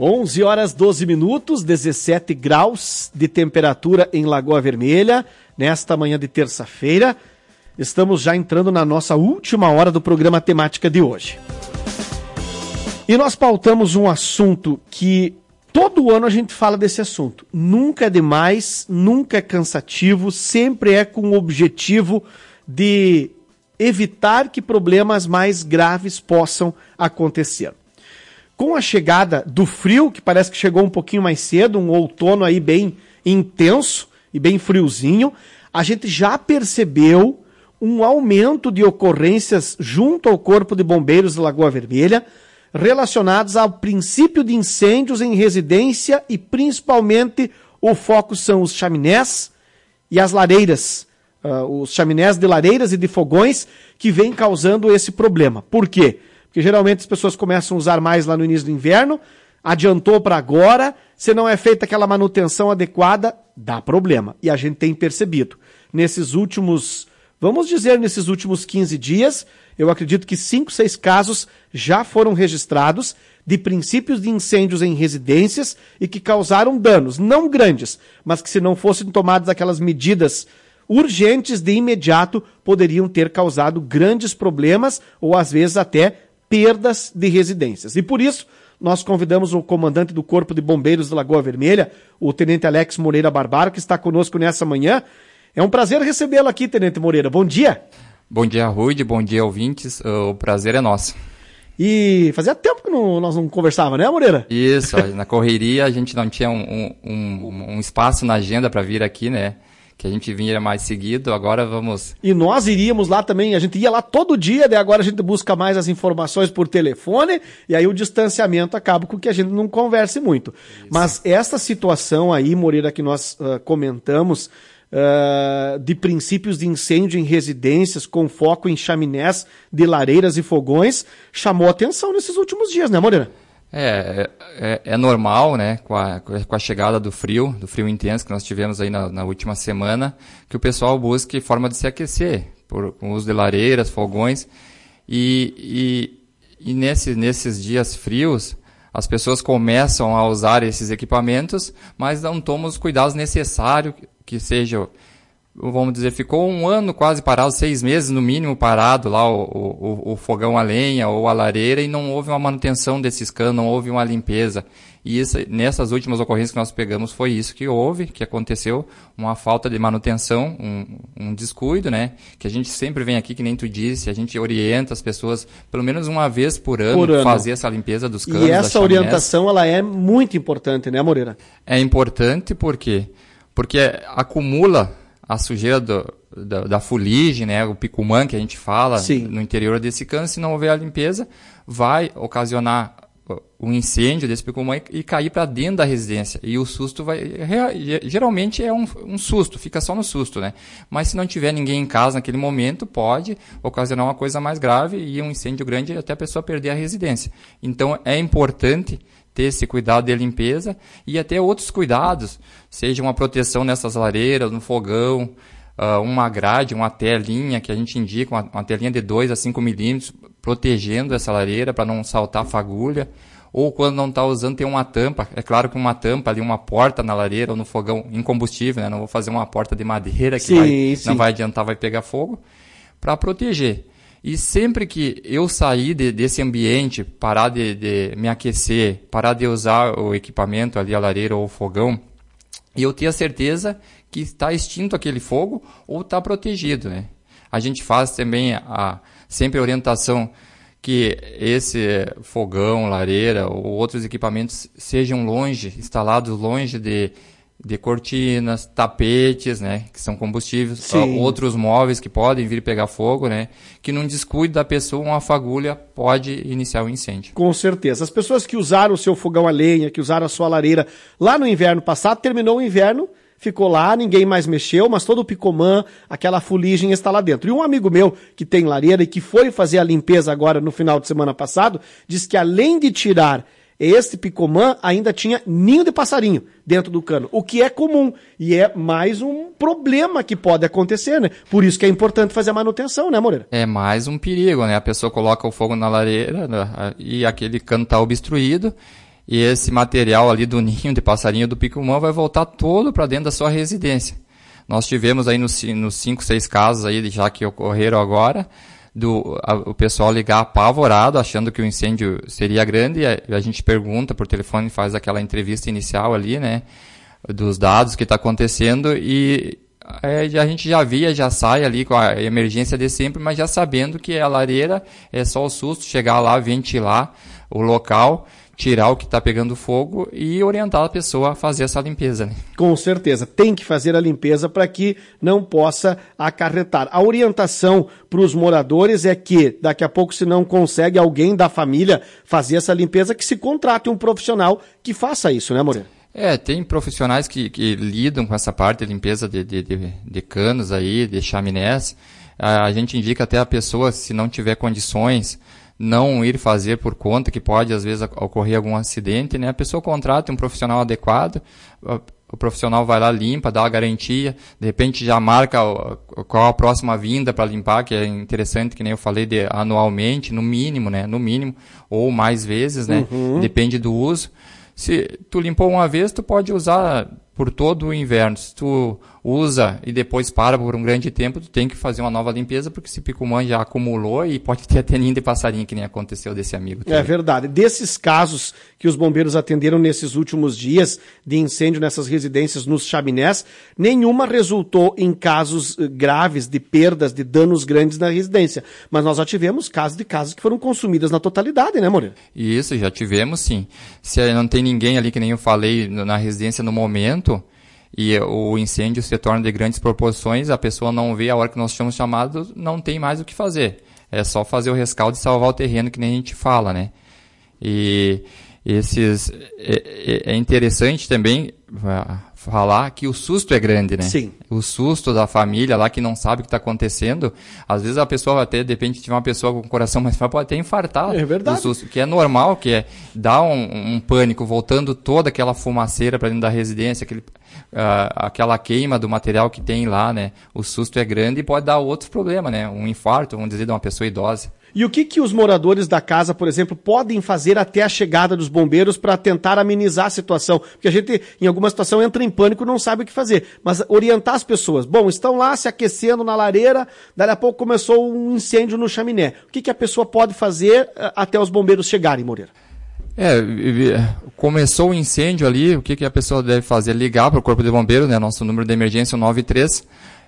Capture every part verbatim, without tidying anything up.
onze horas doze minutos, dezessete graus de temperatura em Lagoa Vermelha, nesta manhã de terça-feira. Estamos já entrando na nossa última hora do programa Temática de hoje. E nós pautamos um assunto que todo ano a gente fala desse assunto. Nunca é demais, nunca é cansativo, sempre é com o objetivo de evitar que problemas mais graves possam acontecer. Com a chegada do frio, que parece que chegou um pouquinho mais cedo, um outono aí bem intenso e bem friozinho, a gente já percebeu um aumento de ocorrências junto ao Corpo de Bombeiros de Lagoa Vermelha, relacionados ao princípio de incêndios em residência e principalmente o foco são os chaminés e as lareiras, uh, os chaminés de lareiras e de fogões que vêm causando esse problema. Por quê? Porque geralmente as pessoas começam a usar mais lá no início do inverno, adiantou para agora, se não é feita aquela manutenção adequada, dá problema. E a gente tem percebido. Nesses últimos, vamos dizer, nesses últimos quinze dias, eu acredito que cinco, seis casos já foram registrados de princípios de incêndios em residências e que causaram danos, não grandes, mas que se não fossem tomadas aquelas medidas urgentes de imediato, poderiam ter causado grandes problemas ou às vezes até perdas de residências. E por isso, nós convidamos o comandante do Corpo de Bombeiros de Lagoa Vermelha, o Tenente Alex Moreira Barbaro, que está conosco nessa manhã. É um prazer recebê-lo aqui, Tenente Moreira. Bom dia. Bom dia, Ruide. Bom dia, ouvintes. O prazer é nosso. E fazia tempo que não, nós não conversávamos, né, Moreira? Isso, na correria a gente não tinha um, um, um espaço na agenda para vir aqui, né? Que a gente vinha mais seguido, agora vamos... E nós iríamos lá também, a gente ia lá todo dia, daí agora a gente busca mais as informações por telefone, e aí o distanciamento acaba com que a gente não converse muito. Isso. Mas essa situação aí, Moreira, que nós uh, comentamos, uh, de princípios de incêndio em residências, com foco em chaminés de lareiras e fogões, chamou atenção nesses últimos dias, né, Moreira? É, é, é normal, né, com a, com a chegada do frio, do frio intenso que nós tivemos aí na, na última semana, que o pessoal busque forma de se aquecer, por, com o uso de lareiras, fogões, e, e, e nesse, nesses dias frios, as pessoas começam a usar esses equipamentos, mas não tomam os cuidados necessários, que seja, vamos dizer, ficou um ano quase parado, seis meses no mínimo parado lá o, o, o fogão a lenha ou a lareira e não houve uma manutenção desses canos, não houve uma limpeza. E isso, nessas últimas ocorrências que nós pegamos foi isso que houve, que aconteceu, uma falta de manutenção, um, um descuido, né? Que a gente sempre vem aqui, que nem tu disse, a gente orienta as pessoas pelo menos uma vez por ano, por ano. fazer essa limpeza dos canos. E essa orientação, ela é muito importante, né, Moreira? É importante por quê? Porque acumula a sujeira do, da, da fuligem, né, o picumã que a gente fala Sim. no interior desse cano, se não houver a limpeza, vai ocasionar um incêndio desse picumã e, e cair para dentro da residência. E o susto vai... Geralmente é um, um susto, fica só no susto, né? Mas se não tiver ninguém em casa naquele momento, pode ocasionar uma coisa mais grave e um incêndio grande até a pessoa perder a residência. Então é importante ter esse cuidado de limpeza e até outros cuidados, seja uma proteção nessas lareiras, no fogão, uh, uma grade, uma telinha que a gente indica, uma, uma telinha de dois a cinco milímetros, protegendo essa lareira para não saltar fagulha, ou quando não está usando tem uma tampa, é claro que uma tampa ali, uma porta na lareira ou no fogão em combustível, né? Não vou fazer uma porta de madeira que sim, vai, sim. não vai adiantar, vai pegar fogo, para proteger. E sempre que eu sair de, desse ambiente, parar de, de me aquecer, parar de usar o equipamento ali, a lareira ou o fogão, e eu ter a certeza que está extinto aquele fogo ou está protegido, né? A gente faz também a, sempre a orientação que esse fogão, lareira ou outros equipamentos sejam longe, instalados longe de... de cortinas, tapetes, né, que são combustíveis, outros móveis que podem vir pegar fogo, né, que num descuido da pessoa, uma fagulha pode iniciar o incêndio. Com certeza. As pessoas que usaram o seu fogão a lenha, que usaram a sua lareira lá no inverno passado, terminou o inverno, ficou lá, ninguém mais mexeu, mas todo o picomã, aquela fuligem está lá dentro. E um amigo meu que tem lareira e que foi fazer a limpeza agora no final de semana passado, disse que além de tirar este picomã ainda tinha ninho de passarinho dentro do cano, o que é comum e é mais um problema que pode acontecer, né? Por isso que é importante fazer a manutenção, né, Moreira? É mais um perigo, né? A pessoa coloca o fogo na lareira, né? E aquele cano está obstruído e esse material ali do ninho de passarinho do picumã vai voltar todo para dentro da sua residência. Nós tivemos aí nos, nos cinco, seis casos aí, já que ocorreram agora, do, a, o pessoal ligar apavorado, achando que o incêndio seria grande, e a, a gente pergunta por telefone, faz aquela entrevista inicial ali, né, dos dados que está acontecendo, e é, a gente já via, já sai ali com a emergência de sempre, mas já sabendo que a lareira é só o susto, chegar lá, ventilar o local, tirar o que está pegando fogo e orientar a pessoa a fazer essa limpeza, né? Com certeza, tem que fazer a limpeza para que não possa acarretar. A orientação para os moradores é que daqui a pouco, se não consegue alguém da família fazer essa limpeza, que se contrate um profissional que faça isso, né, Moreira? É, tem profissionais que, que lidam com essa parte de limpeza de, de, de, de canos aí, de chaminés. A, a gente indica até a pessoa, se não tiver condições, não ir fazer por conta, que pode às vezes ocorrer algum acidente, né? A pessoa contrata um profissional adequado, o profissional vai lá, limpa, dá a garantia, de repente já marca qual a próxima vinda para limpar, que é interessante, que nem eu falei, de anualmente, no mínimo, né? No mínimo, ou mais vezes, né? Uhum. Depende do uso. Se tu limpou uma vez, tu pode usar por todo o inverno. Se tu usa e depois para por um grande tempo, tu tem que fazer uma nova limpeza, porque esse picumã já acumulou e pode ter até ninho de passarinho, que nem aconteceu desse amigo. É verdade. Desses casos que os bombeiros atenderam nesses últimos dias de incêndio nessas residências nos chaminés, nenhuma resultou em casos graves de perdas, de danos grandes na residência. Mas nós já tivemos casos de casas que foram consumidas na totalidade, né, Moreira? Isso, já tivemos sim. Se não tem ninguém ali, que nem eu falei, na residência no momento, e o incêndio se torna de grandes proporções, a pessoa não vê a hora que nós tínhamos chamado, não tem mais o que fazer. É só fazer o rescaldo e salvar o terreno, que nem a gente fala, né? E esses, é, é interessante também falar que o susto é grande, né? Sim. O susto da família lá que não sabe o que está acontecendo. Às vezes a pessoa até, de repente, tiver uma pessoa com o coração mais fraco, pode até infartar. É verdade. Do susto, que é normal, que é dar um, um pânico, voltando toda aquela fumaceira para dentro da residência, aquele, uh, aquela queima do material que tem lá, né? O susto é grande e pode dar outros problemas, né? Um infarto, vamos dizer, de uma pessoa idosa. E o que, que os moradores da casa, por exemplo, podem fazer até a chegada dos bombeiros para tentar amenizar a situação? Porque a gente, em alguma situação, entra em pânico e não sabe o que fazer. Mas orientar as pessoas. Bom, estão lá se aquecendo na lareira, daí a pouco começou um incêndio no chaminé. O que, que a pessoa pode fazer até os bombeiros chegarem, Moreira? É, começou o incêndio ali, o que, que a pessoa deve fazer? Ligar para o Corpo de Bombeiros, né? Nosso número de emergência é o nove três,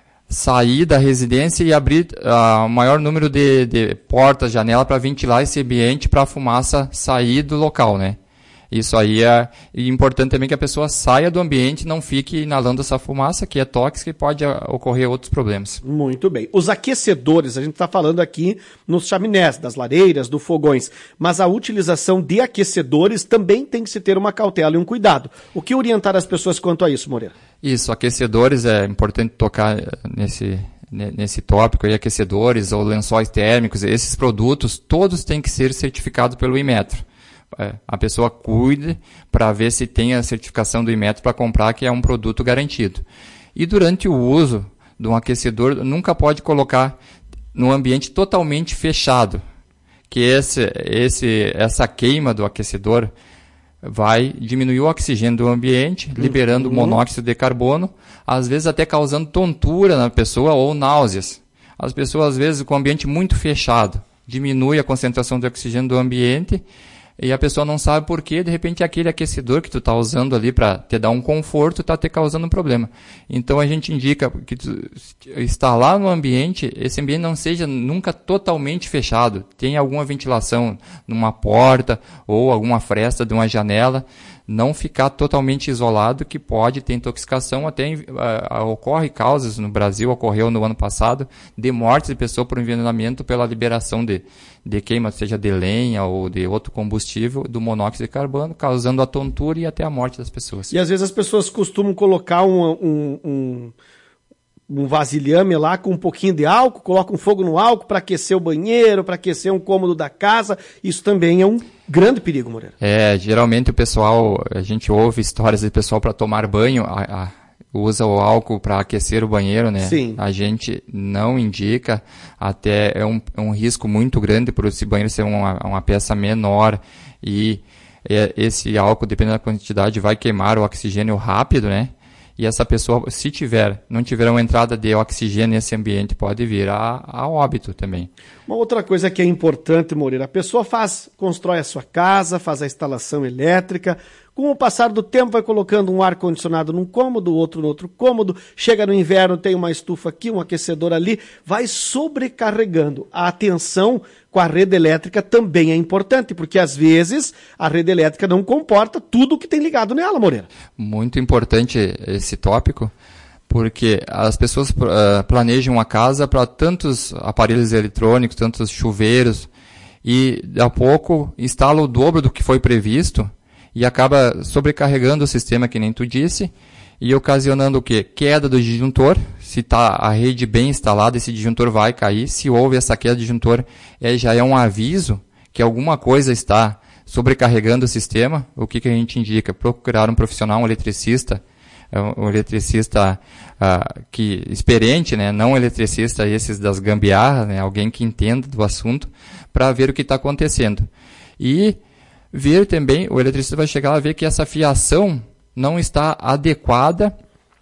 sair da residência e abrir uh, o maior número de, de portas, janela para ventilar esse ambiente para a fumaça sair do local, né? Isso aí é importante também, que a pessoa saia do ambiente e não fique inalando essa fumaça, que é tóxica e pode ocorrer outros problemas. Muito bem. Os aquecedores, a gente está falando aqui nos chaminés, das lareiras, dos fogões, mas a utilização de aquecedores também tem que se ter uma cautela e um cuidado. O que orientar as pessoas quanto a isso, Moreira? Isso, aquecedores, é importante tocar nesse, nesse tópico aí, aquecedores ou lençóis térmicos, esses produtos, todos têm que ser certificados pelo Inmetro. A pessoa cuide para ver se tem a certificação do Inmetro para comprar, que é um produto garantido. E durante o uso de um aquecedor, nunca pode colocar num ambiente totalmente fechado, que esse, esse, essa queima do aquecedor vai diminuir o oxigênio do ambiente, liberando uhum. monóxido de carbono, às vezes até causando tontura na pessoa ou náuseas. As pessoas, às vezes, com o ambiente muito fechado, diminui a concentração de oxigênio do ambiente, e a pessoa não sabe por quê, de repente aquele aquecedor que tu está usando ali para te dar um conforto está te causando um problema. Então a gente indica que tu está lá no ambiente, esse ambiente não seja nunca totalmente fechado. Tem alguma ventilação numa porta ou alguma fresta de uma janela, não ficar totalmente isolado, que pode ter intoxicação. Até uh, ocorre causas no Brasil, ocorreu no ano passado, de mortes de pessoas por envenenamento pela liberação de, de queima, seja de lenha ou de outro combustível, do monóxido de carbono, causando a tontura e até a morte das pessoas. E às vezes as pessoas costumam colocar um, um, um, um vasilhame lá com um pouquinho de álcool, colocam um fogo no álcool para aquecer o banheiro, para aquecer um cômodo da casa. Isso também é um grande perigo, Moreira. É, geralmente o pessoal, a gente ouve histórias de pessoal para tomar banho, a, a, usa o álcool para aquecer o banheiro, né? Sim. A gente não indica, até é um, é um risco muito grande por esse banheiro ser uma, uma peça menor e é, esse álcool, dependendo da quantidade, vai queimar o oxigênio rápido, né? E essa pessoa, se tiver, não tiver uma entrada de oxigênio nesse ambiente, pode vir a, a óbito também. Uma outra coisa que é importante, Moreira, a pessoa faz, constrói a sua casa, faz a instalação elétrica, com o passar do tempo vai colocando um ar-condicionado num cômodo, outro no outro cômodo, chega no inverno, tem uma estufa aqui, um aquecedor ali, vai sobrecarregando. A atenção com a rede elétrica também é importante, porque às vezes a rede elétrica não comporta tudo que tem ligado nela, Moreira. Muito importante esse tópico, porque as pessoas uh, planejam a casa para tantos aparelhos eletrônicos, tantos chuveiros, e a pouco instala o dobro do que foi previsto, e acaba sobrecarregando o sistema, que nem tu disse, e ocasionando o quê? Queda do disjuntor. Se está a rede bem instalada, esse disjuntor vai cair. Se houve essa queda do disjuntor, é, já é um aviso que alguma coisa está sobrecarregando o sistema. O que, que a gente indica? Procurar um profissional, um eletricista, um eletricista uh, que, experiente, né? Não um eletricista esses das gambiarras, né? Alguém que entenda do assunto, para ver o que está acontecendo. E ver também, o eletricista vai chegar lá e ver que essa fiação não está adequada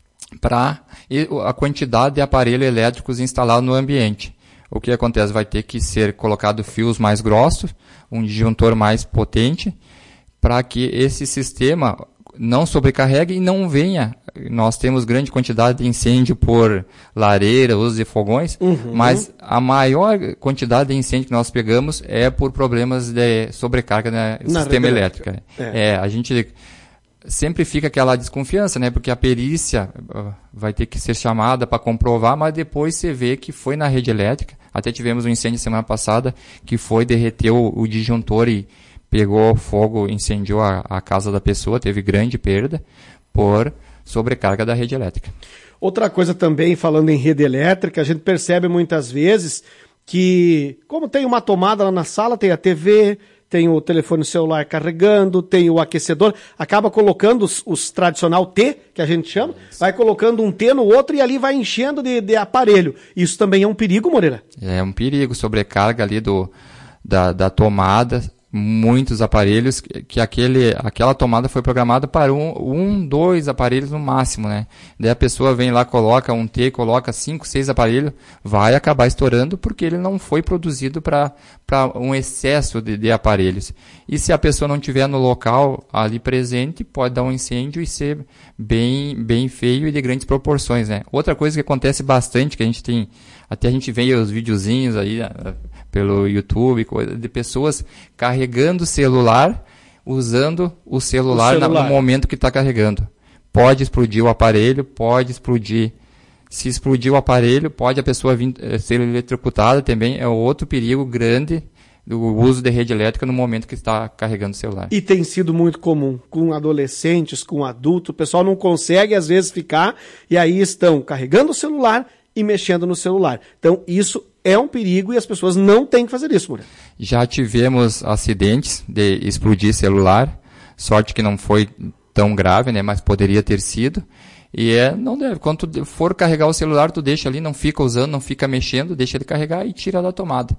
para a quantidade de aparelhos elétricos instalados no ambiente. O que acontece? Vai ter que ser colocado fios mais grossos, um disjuntor mais potente, para que esse sistema não sobrecarregue e não venha. Nós temos grande quantidade de incêndio por lareira, uso de fogões, uhum. mas a maior quantidade de incêndio que nós pegamos é por problemas de sobrecarga no sistema elétrico. É. É, a gente sempre fica aquela desconfiança, né? Porque a perícia uh, vai ter que ser chamada para comprovar, mas depois você vê que foi na rede elétrica. Até tivemos um incêndio semana passada que foi, derreteu o, o disjuntor e pegou fogo, incendiou a, a casa da pessoa, teve grande perda por sobrecarga da rede elétrica. Outra coisa também, falando em rede elétrica, a gente percebe muitas vezes que, como tem uma tomada lá na sala, tem a T V, tem o telefone celular carregando, tem o aquecedor, acaba colocando os, os tradicional T, que a gente chama, vai colocando um T no outro e ali vai enchendo de, de aparelho. Isso também é um perigo, Moreira? É um perigo, sobrecarga ali do, da, da tomada, muitos aparelhos, que, que aquele, aquela tomada foi programada para um, um, dois aparelhos no máximo, né? Daí a pessoa vem lá, coloca um T, coloca cinco, seis aparelhos, vai acabar estourando porque ele não foi produzido para para um excesso de, de aparelhos. E se a pessoa não estiver no local ali presente, pode dar um incêndio e ser bem, bem feio e de grandes proporções, né? Outra coisa que acontece bastante, que a gente tem, até a gente vê os videozinhos aí pelo YouTube, coisa, de pessoas carregando o celular, usando o celular, o celular. Na, no momento que está carregando. Pode explodir o aparelho, pode explodir. Se explodir o aparelho, pode a pessoa vir, ser eletrocutada também. É outro perigo grande do uso de rede elétrica no momento que está carregando o celular. E tem sido muito comum com adolescentes, com adultos. O pessoal não consegue, às vezes, ficar e aí estão carregando o celular e mexendo no celular. Então, isso é um perigo e as pessoas não têm que fazer isso, Moreira. Já tivemos acidentes de explodir celular. Sorte que não foi tão grave, né? Mas poderia ter sido. E é, não deve. Quando tu for carregar o celular, tu deixa ali, não fica usando, não fica mexendo, deixa ele carregar e tira da tomada.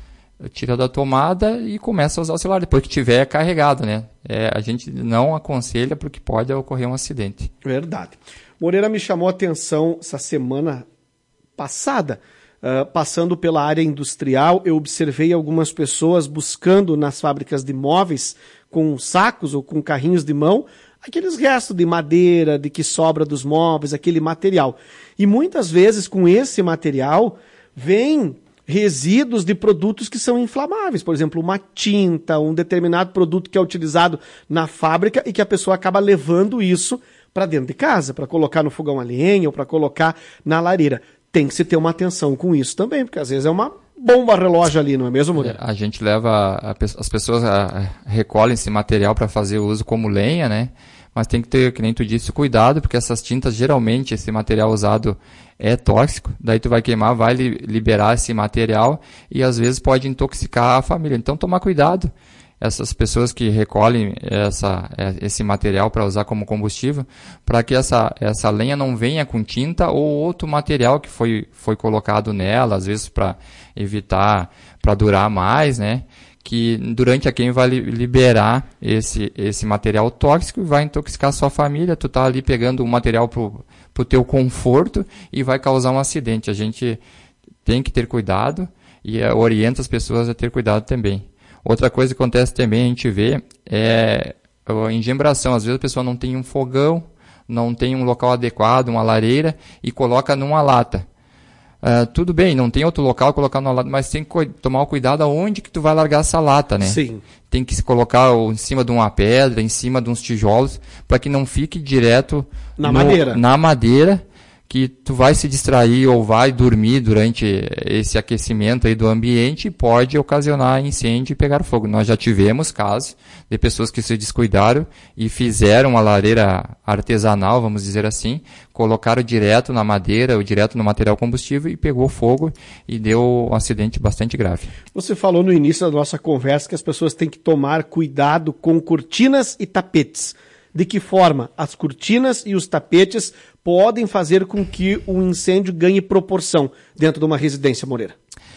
Tira da tomada e começa a usar o celular, depois que tiver carregado, né? É, a gente não aconselha porque pode ocorrer um acidente. Verdade. Moreira, me chamou a atenção essa semana passada, uh, passando pela área industrial, eu observei algumas pessoas buscando nas fábricas de móveis, com sacos ou com carrinhos de mão, aqueles restos de madeira, de que sobra dos móveis, aquele material. E muitas vezes com esse material vem resíduos de produtos que são inflamáveis. Por exemplo, uma tinta, um determinado produto que é utilizado na fábrica e que a pessoa acaba levando isso para dentro de casa, para colocar no fogão a lenha ou para colocar na lareira. Tem que se ter uma atenção com isso também, porque às vezes é uma bomba relógio ali, não é mesmo, mulher? A gente leva, a, as pessoas a, a, recolhem esse material para fazer uso como lenha, né? Mas tem que ter, que nem tu disse, cuidado, porque essas tintas, geralmente, esse material usado é tóxico, daí tu vai queimar, vai li, liberar esse material e às vezes pode intoxicar a família. Então, tomar cuidado. Essas pessoas que recolhem essa, esse material para usar como combustível, para que essa, essa lenha não venha com tinta ou outro material que foi, foi colocado nela, às vezes para evitar, para durar mais, né? que durante a queima vai liberar esse, esse material tóxico e vai intoxicar a sua família. Tu tá ali pegando um material pro, pro teu conforto e vai causar um acidente. A gente tem que ter cuidado e uh, orienta as pessoas a ter cuidado também. Outra coisa que acontece também, a gente vê, é a engembração. Às vezes a pessoa não tem um fogão, não tem um local adequado, uma lareira, e coloca numa lata. Uh, tudo bem, não tem outro local colocar numa lata, mas tem que tomar o cuidado aonde que tu vai largar essa lata, né? Sim. Tem que se colocar em cima de uma pedra, em cima de uns tijolos, para que não fique direto na no, madeira. Na madeira, que tu vai se distrair ou vai dormir durante esse aquecimento aí do ambiente e pode ocasionar incêndio e pegar fogo. Nós já tivemos casos de pessoas que se descuidaram e fizeram uma lareira artesanal, vamos dizer assim, colocaram direto na madeira ou direto no material combustível e pegou fogo e deu um acidente bastante grave. Você falou no início da nossa conversa que as pessoas têm que tomar cuidado com cortinas e tapetes. De que forma as cortinas e os tapetes podem fazer com que o incêndio ganhe proporção dentro de uma residência, Moreira?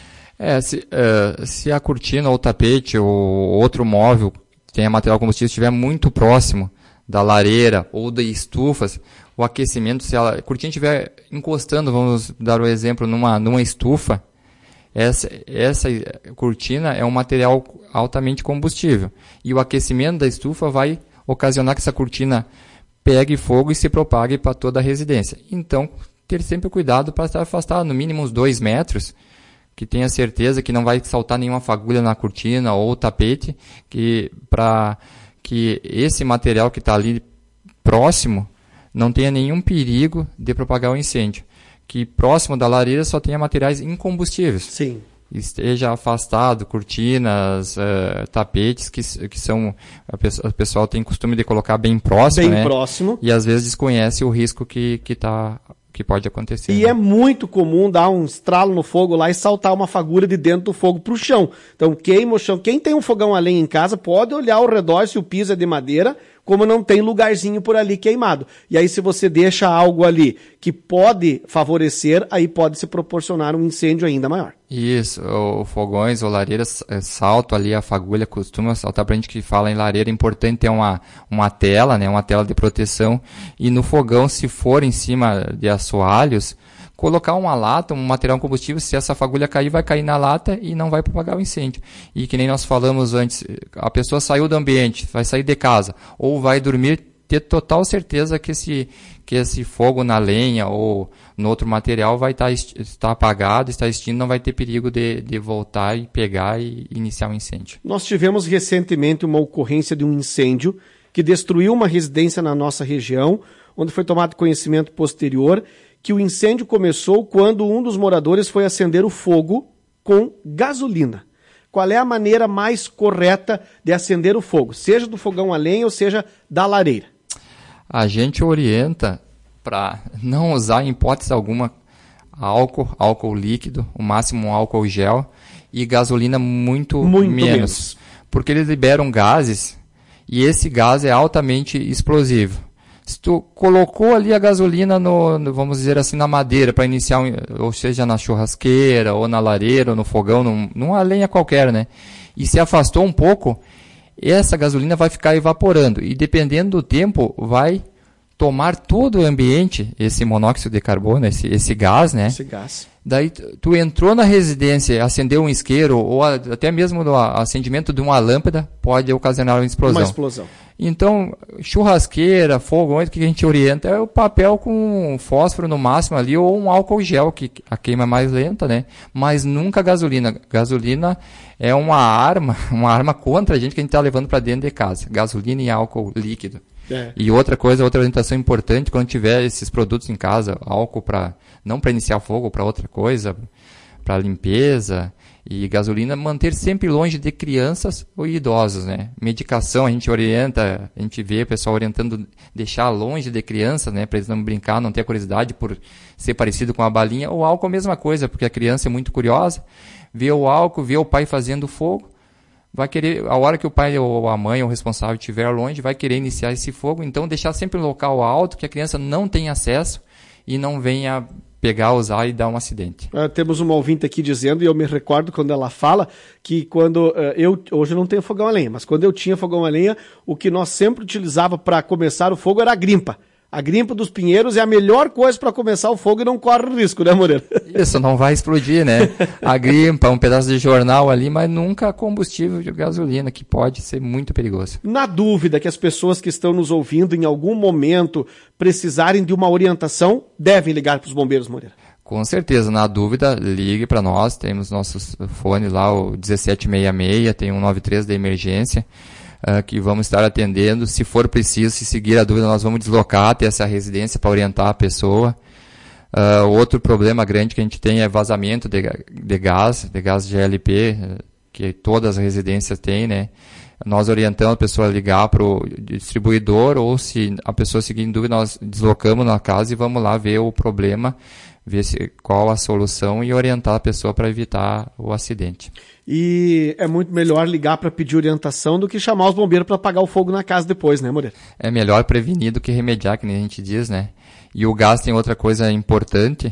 É, se, uh, se a cortina ou o tapete ou outro móvel que tenha material combustível estiver muito próximo da lareira ou de estufas, o aquecimento, se a cortina estiver encostando, vamos dar o um exemplo, numa, numa estufa, essa, essa cortina é um material altamente combustível. E o aquecimento da estufa vai ocasionar que essa cortina pegue fogo e se propague para toda a residência. Então, ter sempre cuidado para estar afastado, no mínimo uns dois metros, que tenha certeza que não vai saltar nenhuma fagulha na cortina ou tapete, que para que esse material que está ali próximo não tenha nenhum perigo de propagar o incêndio. Que próximo da lareira só tenha materiais incombustíveis. Sim. Esteja afastado, cortinas, uh, tapetes, que, que são, a pessoa, o pessoal tem costume de colocar bem próximo, bem né? próximo. E às vezes desconhece o risco que, que, tá, que pode acontecer. E né? é muito comum dar um estralo no fogo lá e saltar uma fagulha de dentro do fogo para o chão. Então queima o chão. Quem tem um fogão a lenha em casa pode olhar ao redor se o piso é de madeira, como não tem lugarzinho por ali queimado. E aí se você deixa algo ali que pode favorecer, aí pode se proporcionar um incêndio ainda maior. Isso, o fogões ou lareiras, salto ali, a fagulha costuma saltar. Pra gente que fala em lareira, é importante ter uma, uma tela, né, uma tela de proteção. E no fogão, se for em cima de assoalhos, colocar uma lata, um material combustível, se essa fagulha cair, vai cair na lata e não vai propagar o incêndio. E que nem nós falamos antes, a pessoa saiu do ambiente, vai sair de casa, ou vai dormir, ter total certeza que esse, que esse fogo na lenha ou no outro material vai estar, estar apagado, está extinto, não vai ter perigo de, de voltar e pegar e iniciar um incêndio. Nós tivemos recentemente uma ocorrência de um incêndio que destruiu uma residência na nossa região, onde foi tomado conhecimento posterior que o incêndio começou quando um dos moradores foi acender o fogo com gasolina. Qual é a maneira mais correta de acender o fogo, seja do fogão a lenha ou seja da lareira? A gente orienta para não usar em hipótese alguma álcool, álcool líquido, o máximo um álcool gel e gasolina muito, muito menos, menos, porque eles liberam gases e esse gás é altamente explosivo. Se tu colocou ali a gasolina, no, no, vamos dizer assim, na madeira, para iniciar, um, ou seja, na churrasqueira, ou na lareira, ou no fogão, num, numa lenha qualquer, né? E se afastou um pouco, essa gasolina vai ficar evaporando. E dependendo do tempo, vai tomar todo o ambiente, esse monóxido de carbono, esse, esse gás, né? Esse gás. Daí tu entrou na residência, acendeu um isqueiro, ou a, até mesmo o acendimento de uma lâmpada, pode ocasionar uma explosão. Uma explosão. Então, churrasqueira, fogo, o que a gente orienta é o papel com fósforo no máximo ali, ou um álcool gel, que a queima é mais lenta, né? Mas nunca gasolina. Gasolina é uma arma, uma arma contra a gente que a gente está levando para dentro de casa. Gasolina e álcool líquido. É. E outra coisa, outra orientação importante, quando tiver esses produtos em casa, álcool para, não para iniciar fogo, para outra coisa, para limpeza, e gasolina, manter sempre longe de crianças ou idosos, né? Medicação, a gente orienta, a gente vê o pessoal orientando deixar longe de crianças, né? Para eles não brincar, não ter curiosidade por ser parecido com a balinha. O álcool é a mesma coisa, porque a criança é muito curiosa, vê o álcool, vê o pai fazendo fogo, vai querer, a hora que o pai ou a mãe ou o responsável estiver longe, vai querer iniciar esse fogo. Então, deixar sempre um local alto, que a criança não tenha acesso e não venha pegar, usar e dar um acidente. Uh, temos uma ouvinte aqui dizendo, e eu me recordo quando ela fala, que quando uh, eu, hoje eu não tenho fogão a lenha, mas quando eu tinha fogão a lenha, o que nós sempre utilizava para começar o fogo era a grimpa. A grimpa dos pinheiros é a melhor coisa para começar o fogo e não corre risco, né, Moreira? Isso, não vai explodir, né? A grimpa, um pedaço de jornal ali, mas nunca combustível de gasolina, que pode ser muito perigoso. Na dúvida que as pessoas que estão nos ouvindo em algum momento precisarem de uma orientação, devem ligar para os bombeiros, Moreira? Com certeza, na dúvida, ligue para nós, temos nossos fone lá, o dezessete sessenta e seis, tem um nove três da emergência. Uh, que vamos estar atendendo. Se for preciso, se seguir a dúvida, nós vamos deslocar até essa residência para orientar a pessoa. Uh, outro problema grande que a gente tem é vazamento de, de gás, de gás G L P, uh, que todas as residências têm, né? Nós orientamos a pessoa a ligar para o distribuidor, ou se a pessoa seguir em dúvida, nós deslocamos na casa e vamos lá ver o problema, ver se, qual a solução e orientar a pessoa para evitar o acidente. E é muito melhor ligar para pedir orientação do que chamar os bombeiros para apagar o fogo na casa depois, né, Moreira? É melhor prevenir do que remediar, que nem a gente diz, né? E o gás tem outra coisa importante.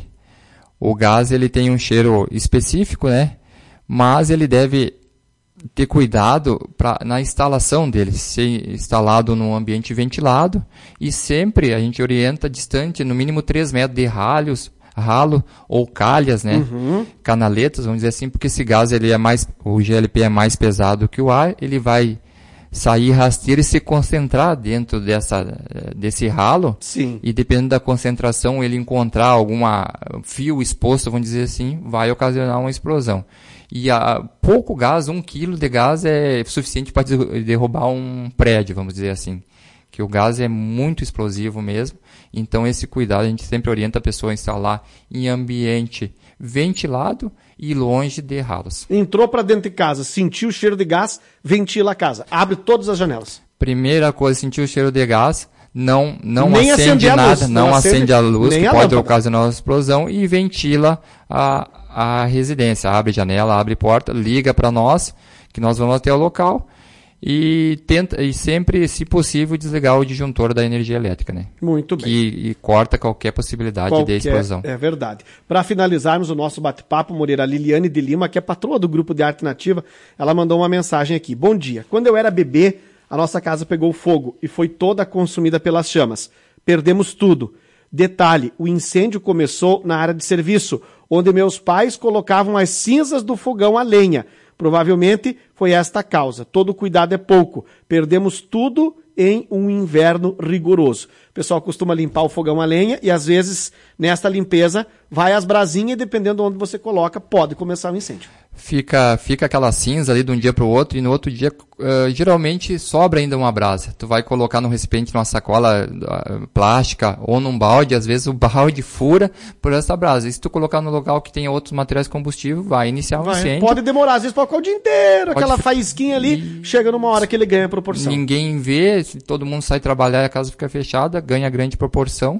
O gás, ele tem um cheiro específico, né? Mas ele deve ter cuidado pra, na instalação dele, ser instalado num ambiente ventilado, e sempre a gente orienta distante, no mínimo três metros de ralhos, ralo ou calhas, né? Uhum. Canaletas, vamos dizer assim, porque esse gás, ele é mais, o G L P é mais pesado que o ar, ele vai sair rasteiro e se concentrar dentro dessa, desse ralo. Sim. E dependendo da concentração, ele encontrar algum fio exposto, vamos dizer assim, vai ocasionar uma explosão. E a, pouco gás, um quilo de gás é suficiente para derrubar um prédio, vamos dizer assim. Que o gás é muito explosivo mesmo. Então, esse cuidado a gente sempre orienta a pessoa a instalar em ambiente ventilado e longe de ralos. Entrou para dentro de casa, sentiu o cheiro de gás, ventila a casa. Abre todas as janelas. Primeira coisa, sentiu o cheiro de gás, não, não nem acende nada, luz, não, não acende, acende a luz, que pode lâmpada. ocasionar uma explosão, e ventila a, a residência. Abre janela, abre porta, liga para nós, que nós vamos até o local. E, tenta, e sempre, se possível, desligar o disjuntor da energia elétrica, né? Muito bem. E, e corta qualquer possibilidade qualquer, de explosão. É verdade. Para finalizarmos o nosso bate-papo, Moreira, a Liliane de Lima, que é patroa do Grupo de Arte Nativa, ela mandou uma mensagem aqui. Bom dia. Quando eu era bebê, a nossa casa pegou fogo e foi toda consumida pelas chamas. Perdemos tudo. Detalhe, o incêndio começou na área de serviço, onde meus pais colocavam as cinzas do fogão a lenha. Provavelmente foi esta a causa. Todo cuidado é pouco. Perdemos tudo em um inverno rigoroso. O pessoal costuma limpar o fogão a lenha e, às vezes, nesta limpeza, vai as brasinhas e, dependendo de onde você coloca, pode começar o incêndio. Fica, fica aquela cinza ali de um dia para o outro, e no outro dia, uh, geralmente, sobra ainda uma brasa. Tu vai colocar num recipiente, numa sacola uh, plástica ou num balde, às vezes o balde fura por essa brasa. E se tu colocar no local que tenha outros materiais de combustível, vai iniciar um vai, incêndio. Pode demorar, às vezes pode ficar o dia inteiro, pode aquela faísquinha ali, e... chega numa hora que ele ganha proporção. Ninguém vê, se todo mundo sai trabalhar e a casa fica fechada, ganha grande proporção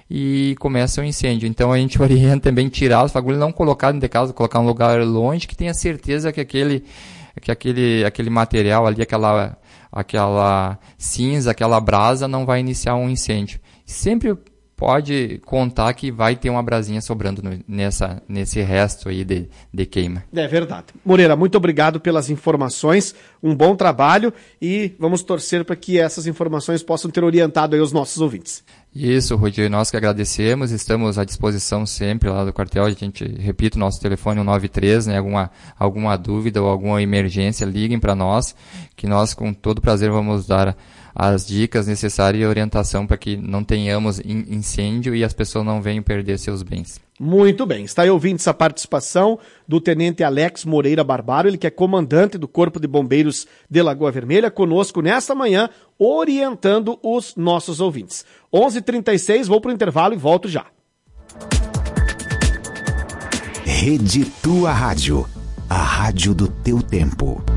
e começa o incêndio. Então a gente orienta também tirar os fagulhos, não colocar dentro de casa, colocar em um lugar longe, que tenha certeza que aquele, que aquele, aquele material ali, aquela, aquela cinza, aquela brasa não vai iniciar um incêndio. Sempre pode contar que vai ter uma brasinha sobrando no, nessa, nesse resto aí de, de queima. É verdade. Moreira, muito obrigado pelas informações, um bom trabalho, e vamos torcer para que essas informações possam ter orientado aí os nossos ouvintes. Isso, Rudy, nós que agradecemos, estamos à disposição sempre lá do quartel, a gente, repito, nosso telefone é o nove três, né, alguma, alguma dúvida ou alguma emergência, liguem para nós, que nós com todo prazer vamos dar as dicas necessárias e orientação para que não tenhamos incêndio e as pessoas não venham perder seus bens. Muito bem, está aí ouvindo essa participação do Tenente Alex Moreira Barbaro, ele que é comandante do Corpo de Bombeiros de Lagoa Vermelha, conosco nesta manhã, orientando os nossos ouvintes. onze e trinta e seis, vou para o intervalo e volto já. Rede Tua Rádio, a rádio do teu tempo.